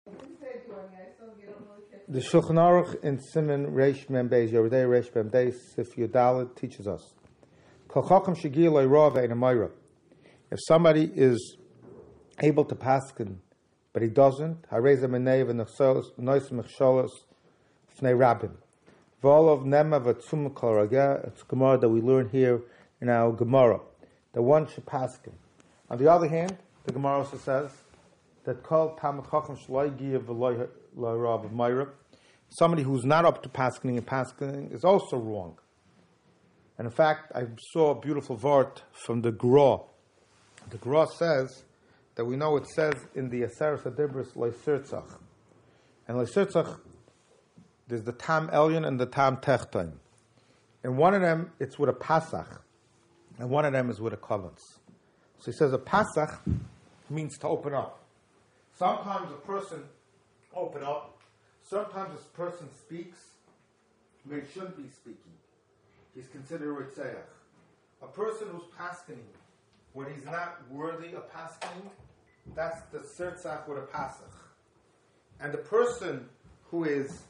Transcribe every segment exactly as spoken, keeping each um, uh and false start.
The Shulchan Aruch in Siman Reish Mem Beis Yoredei Reish Mem Beis Sif Yudalid teaches us Kol Chacham Shegi Lo Yirah Ve'ein Amayra. If somebody is able to paskin, but he doesn't, Harei Zemenei V'Nois Mechsholos Fnei Rabbim. V'Olov Nema V'Tzum Kol Rageh. It's Gemara that we learn here in our Gemara that one should paskin. On the other hand, the Gemara also says that Kol Talmid Chacham Shlo Yigiyah V'Lo Yirah V'Mayra. Somebody who's not up to paskening and paskening is also wrong. And in fact, I saw a beautiful vart from the Gra. The Gra says that we know it says in the Aseres HaDibros Leisirtzach. And Leisirtzach, there's the Tam Elyon and the Tam Techtain. And one of them, it's with a Pasach. And one of them is with a Kovens. So he says a Pasach means to open up. Sometimes a person open up. Sometimes this person speaks when he shouldn't be speaking. He's considered a Ritzeach. A person who's paskening when he's not worthy of paskening, that's the Sirtzach with a Pasach. And the person who is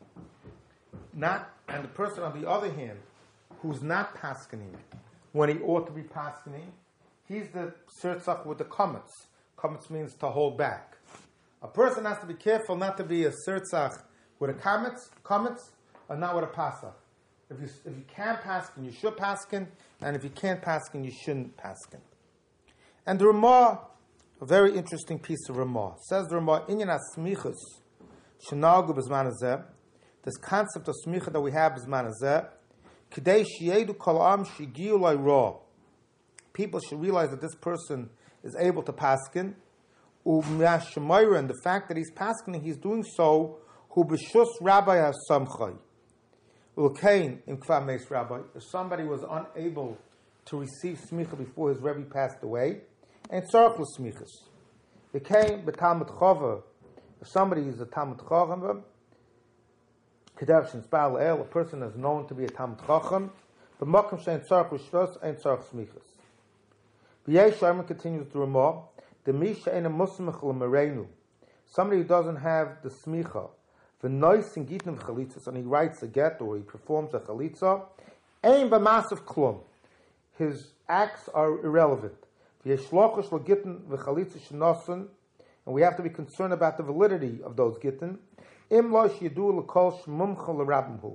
not, and the person on the other hand, who's not paskening when he ought to be paskening, he's the Sirtzach with the Komets. Komets means to hold back. A person has to be careful not to be a Sirtzach with a Komets, Komets, or not with a Pasach. If you if you can paskin, you should paskin, and if you can't paskin, you shouldn't paskin. And the Ramah, a very interesting piece of Ramah, says the Ramah, Inyan HaSmichus shenagu b'zman hazeh, this concept of smicha that we have b'zman hazeh, k'dei sheyedu kol am shegiu l'yirah. People should realize that this person is able to paskin, u'm'yashemayra, and the fact that he's paskening, he's doing so, hu b'shus rabbi ha-samchay. U'kain im kvar meis rabbi, if somebody was unable to receive smicha before his Rebbe passed away, and tzarech l'smichas. U'kain b'talmid chava, if somebody is a talmid chacham, k'derech shenspal el, a person is known to be a talmid chacham, b'makom she'en tzarech l'shvos, and tzarech smichas. V'yesh Sharman continues the Ramah, the misha ein a musmich l'merenu, somebody who doesn't have the smicha, v'nois in gitnim chalitzas, and he writes a get or he performs a chalitza, ein b'masav klum, his acts are irrelevant. V'yeshlochash l'gittin v'chalitza shenosan, and we have to be concerned about the validity of those gittin. Im lo shidu l'kol shmumcha l'rabimhu,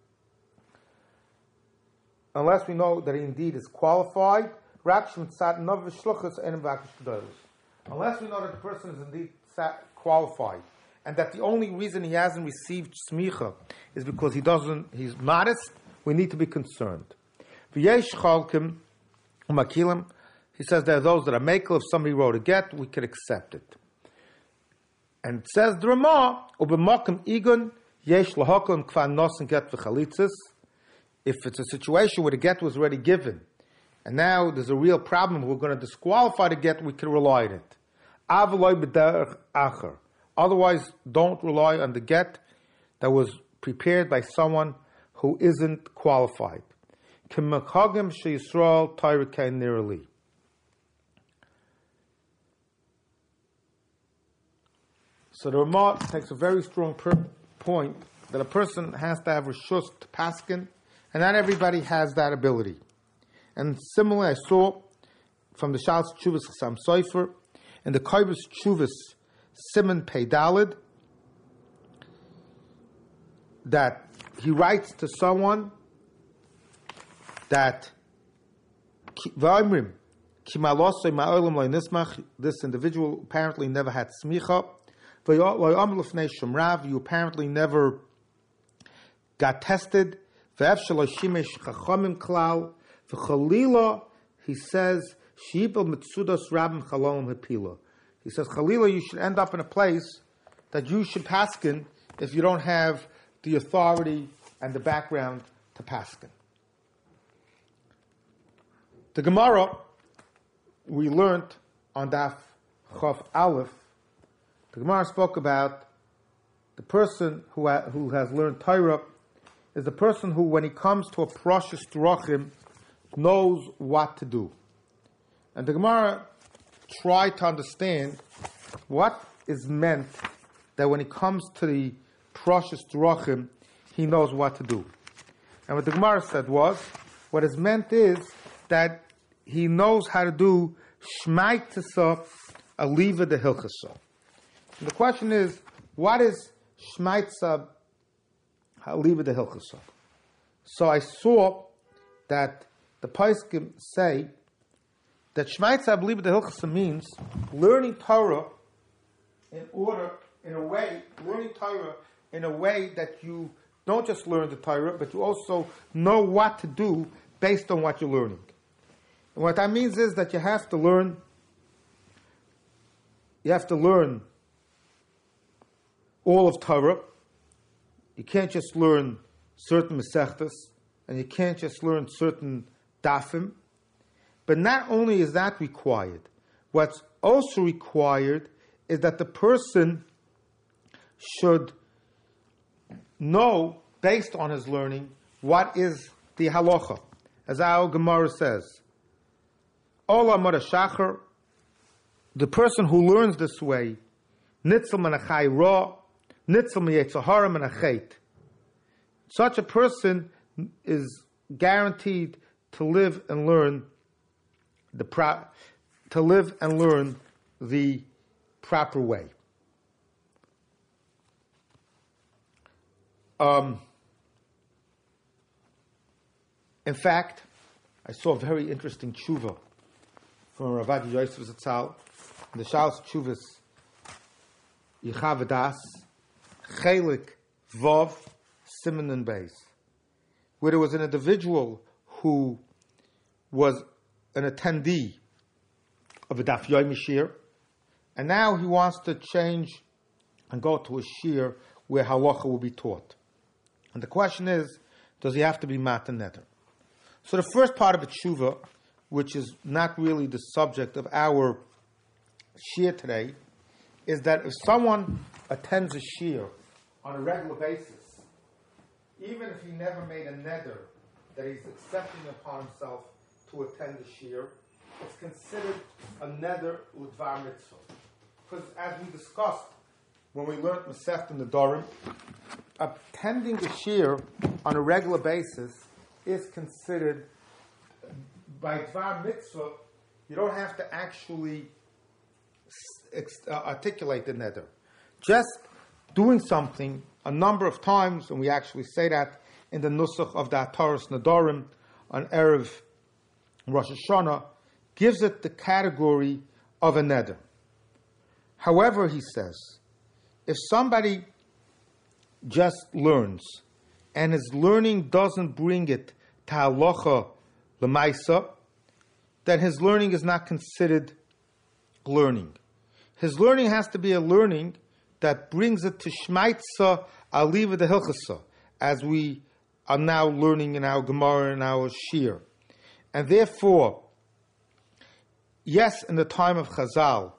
unless we know that he indeed is qualified. Unless we know that the person is indeed qualified, and that the only reason he hasn't received smicha is because he doesn't, he's modest, we need to be concerned. He says there are those that are makel. If somebody wrote a get, we could accept it. And it says the Ramah, if it's a situation where the get was already given, and now there's a real problem, we're going to disqualify the get, we can rely on it. Otherwise, don't rely on the get that was prepared by someone who isn't qualified. So the Ramah takes a very strong per- point that a person has to have reshus to paskin, and not everybody has that ability. And similarly, I saw from the Shas Tshuvas Chassam Sofer and the Koibus Tshuvas Simon Peidalid that he writes to someone that this individual apparently never had smicha. You apparently never got tested. V'chalila, he says, sheibel mitzudas rabim chalolim hapila. He says, chalila, you should end up in a place that you should paskin if you don't have the authority and the background to paskin. The Gemara we learned on Daf Chav Aleph. The Gemara spoke about the person who ha- who has learned Torah is the person who, when he comes to a precious drachim, knows what to do. And the Gemara tried to understand what is meant that when it comes to the Prashas Drachim, he knows what to do. And what the Gemara said was, what is meant is that he knows how to do Shmaitasa Aliva de Hilchasa. And the question is, what is Shmaitasa Aliva de Hilchasa? So I saw that the Poskim say that Shmaitasa Aliva de Hilchasa means learning Torah in order, in a way, learning Torah in a way that you don't just learn the Torah, but you also know what to do based on what you're learning. And what that means is that you have to learn, you have to learn all of Torah. You can't just learn certain Masechtas, and you can't just learn certain Dafim. But not only is that required, what's also required is that the person should know, based on his learning, what is the halacha. As our Gemara says, Ola Mara Shachar, the person who learns this way, Nitzel Menachai Ra, Nitzel Meyetzahara Menachet. Such a person is guaranteed to live and learn the pro- to live and learn the proper way. Um, in fact, I saw a very interesting tshuva from Ravad Yosef Zatzal, in the Shalos Tshuvas Yechavadas, Chelik Vav Siman and Beis, where there was an individual who was an attendee of a Daf Yomi Shir, and now he wants to change and go to a shir where halacha will be taught. And the question is, does he have to be matan neder? So the first part of a tshuva, which is not really the subject of our shir today, is that if someone attends a shir on a regular basis, even if he never made a neder that he's accepting upon himself to attend the shir, it's considered a neder udvar mitzvah. Because as we discussed when we learned Masechet Nedarim, attending the shir on a regular basis is considered, by Dvar Mitzvah, you don't have to actually uh, articulate the neder. Just doing something a number of times, and we actually say that in the Nusach of the Ataras Nedarim on Erev Rosh Hashanah, gives it the category of a neder. However, he says, if somebody just learns, and his learning doesn't bring it to halacha l'maisa, then his learning is not considered learning. His learning has to be a learning that brings it to shmaitza aliva de hilchasa, as we are now learning in our Gemara and our Shir. And therefore, yes, in the time of Chazal,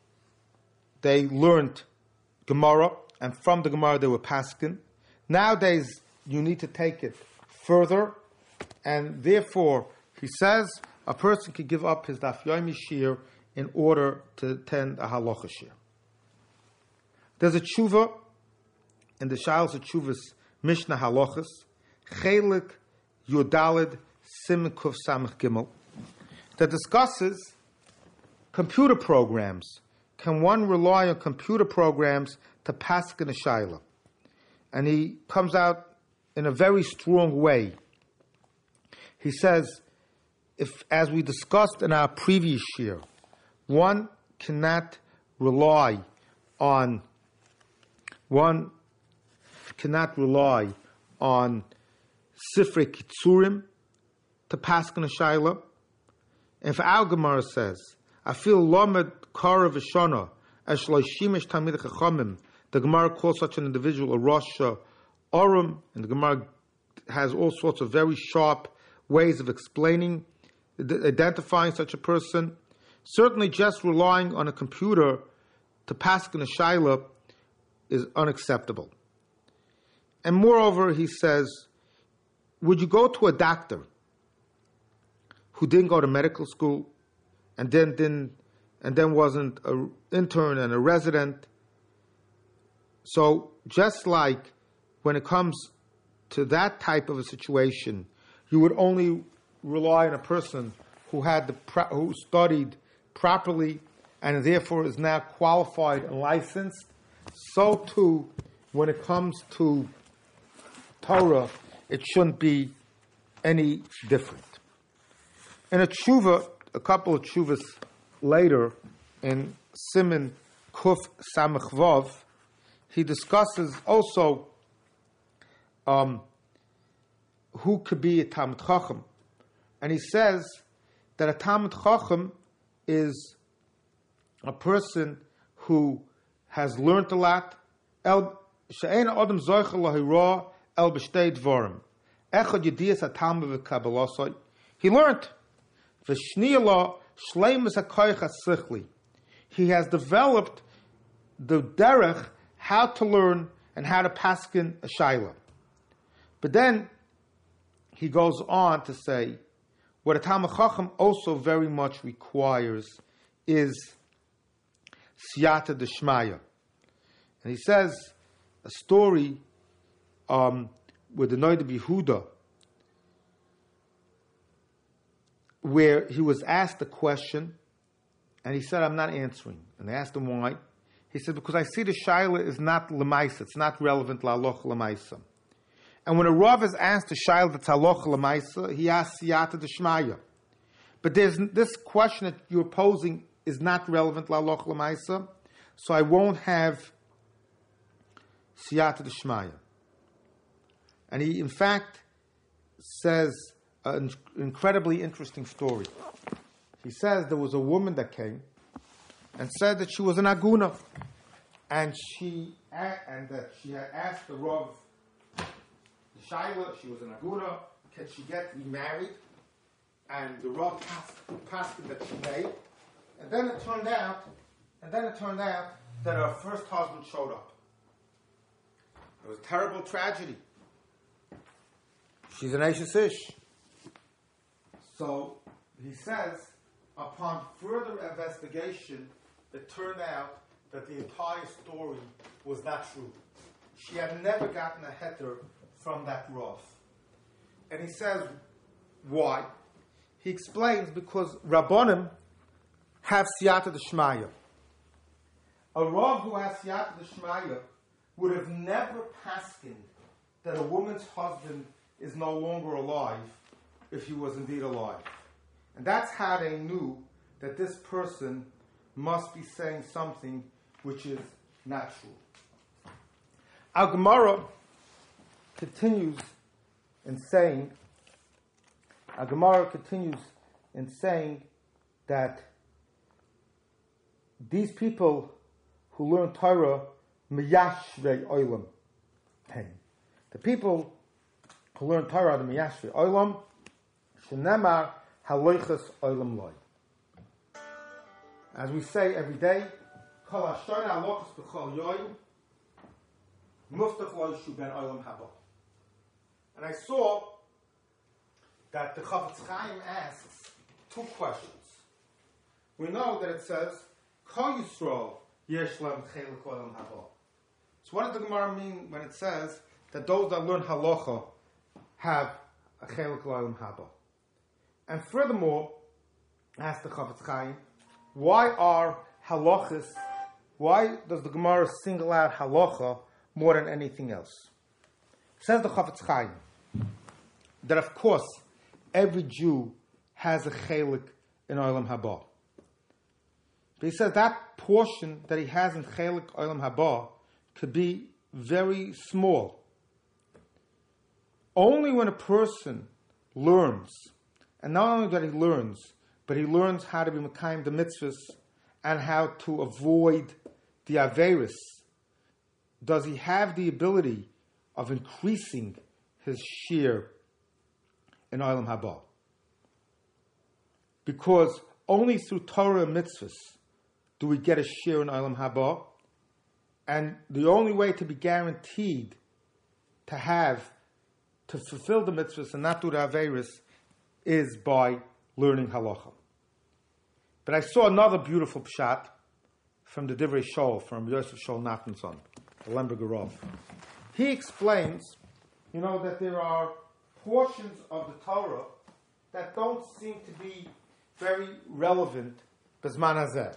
they learned Gemara, and from the Gemara they were paskin. Nowadays, you need to take it further, and therefore, he says, a person can give up his Daf Yomi Shir in order to attend a halacha shir. There's a tshuva in the Shalos Tshuvas Mishnah Halachas, Chelik Yudalid Siman Kuf Samach Gimel, that discusses computer programs. Can one rely on computer programs to paskin a shaila? And he comes out in a very strong way. He says, if, as we discussed in our previous year, one cannot rely on one cannot rely on Sifrei Kitzurim to paskin a shaila. And if our Gemara says, I feel Lamed Kara V'Shana as Shloishimish Talmidei Chachamim, the Gemara calls such an individual a Rasha Orum, and the Gemara has all sorts of very sharp ways of explaining, identifying such a person. Certainly just relying on a computer to paskin a shaila is unacceptable. And moreover, he says, would you go to a doctor who didn't go to medical school and then didn't and then wasn't an intern and a resident, So just like when it comes to that type of a situation, you would only rely on a person who had the who studied properly and therefore is now qualified and licensed. So too, when it comes to Torah, it shouldn't be any different. In a tshuva, a couple of tshuvas later, in Siman Kuf Samech Vav, he discusses also um, who could be a Talmid Chacham. And he says that a Talmid Chacham is a person who has learned a lot. El she'ein adam zoicha lahira el b'shtei dvarim. Echad yediyas haTalmid v'kabbalasai. He learned. V'shniyala shleimus hakoyach hasichli. He has developed the derech how to learn and how to paskin a shayla. But then he goes on to say what a Talmid Chacham also very much requires is siyata d'shmaya. And he says a story um, with the Noda B'Yehuda where he was asked a question and he said, I'm not answering. And they asked him why. He said, because I see the shayla is not lemaisa, it's not relevant la'aloch lemaisa. And when a Rav is asked a shayla that's haloch lemaisa, he asks siyata d'shmaya. But there's this question that you're posing is not relevant la'aloch lemaisa, so I won't have siyata d'shmaya. And he, in fact, says an incredibly interesting story. He says there was a woman that came and said that she was an aguna, and she and that she had asked the Rav, the Shaila, she was an aguna, can she get remarried? And the Rav passed that she made, and then it turned out, and then it turned out that her first husband showed up. It was a terrible tragedy. She's an Ashes Ish. So he says, upon further investigation, it turned out that the entire story was not true. She had never gotten a heter from that Rav. And he says, why? He explains, because Rabbonim have siyata d'shmaya. A Rav who has siyata d'shmaya would have never paskined that a woman's husband is no longer alive if he was indeed alive. And that's how they knew that this person must be saying something which is not true. Al Gemara continues in saying, Al Gemara continues in saying that these people who learn Torah, miyashrei olam, the people who learn Torah, the miyashrei olam, shenemar haloichas olam loy. As we say every day, kol hashon halochas b'chol yoyim, muftach loy shu ben olam haba. And I saw that the Chafetz Chaim asks two questions. We know that it says, Kol Yisrael yesh lehem chelik olam haba. So what does the Gemara mean when it says that those that learn halacha have a chelik olam haba? And furthermore, asks the Chafetz Chaim, why are halachas, why does the Gemara single out halacha more than anything else? Says the Chafetz Chaim that of course every Jew has a chelik in Olam Haba. But he says that portion that he has in chelik Olam Haba could be very small. Only when a person learns, and not only that he learns, but he learns how to be Mekayim the mitzvahs and how to avoid the Averis, does he have the ability of increasing his share in Olam Haba. Because only through Torah and mitzvahs do we get a share in Olam Haba, and the only way to be guaranteed to have, to fulfill the mitzvahs and not do the Averis is by learning halacha. But I saw another beautiful pshat from the Divrei Shol, from Yosef Shol Nachmanson. Lembergerov. He explains, you know, that there are portions of the Torah that don't seem to be very relevant Bezman Hazeh.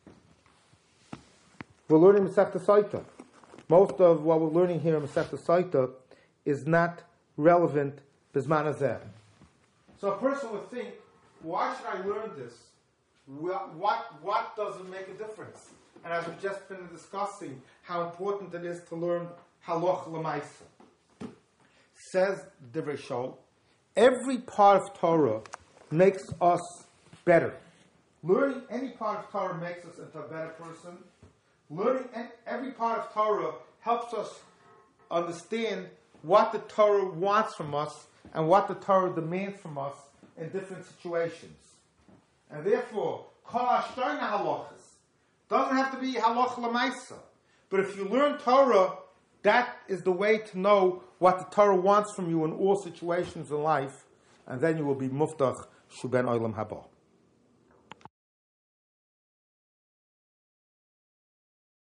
We're learning Masechta Saita. Most of what we're learning here in Masechta Saita is not relevant Bezman Hazeh. So a person would think, why should I learn this? What, what, what does it make a difference? And as we've just been discussing, how important it is to learn Haloch L'maisa. Says Divrei Shol, every part of Torah makes us better. Learning any part of Torah makes us into a better person. Learning every part of Torah helps us understand what the Torah wants from us and what the Torah demands from us in different situations. And therefore, Kol Ashtoina Halachas doesn't have to be Halach L'maisa. But if you learn Torah, that is the way to know what the Torah wants from you in all situations in life, and then you will be Muftach Shuben Olam Haba.